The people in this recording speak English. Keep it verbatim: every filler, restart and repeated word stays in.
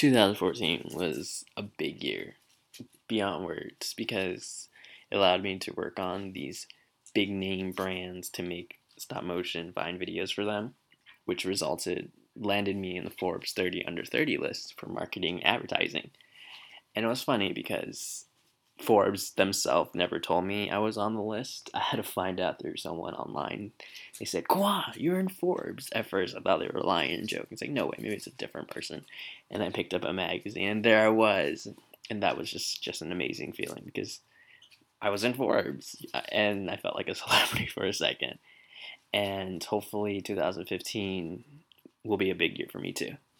twenty fourteen was a big year beyond words because it allowed me to work on these big name brands to make stop motion Vine videos for them, which resulted landed me in the Forbes thirty under thirty list for marketing and advertising. And it was funny because Forbes themselves never told me I was on the list. I had to find out through someone online. They said, Kwa, you're in Forbes. At first, I thought they were lying and joking. It's like, no way, maybe it's a different person. And I picked up a magazine, and there I was. And that was just, just an amazing feeling because I was in Forbes, and I felt like a celebrity for a second. And hopefully, twenty fifteen will be a big year for me, too.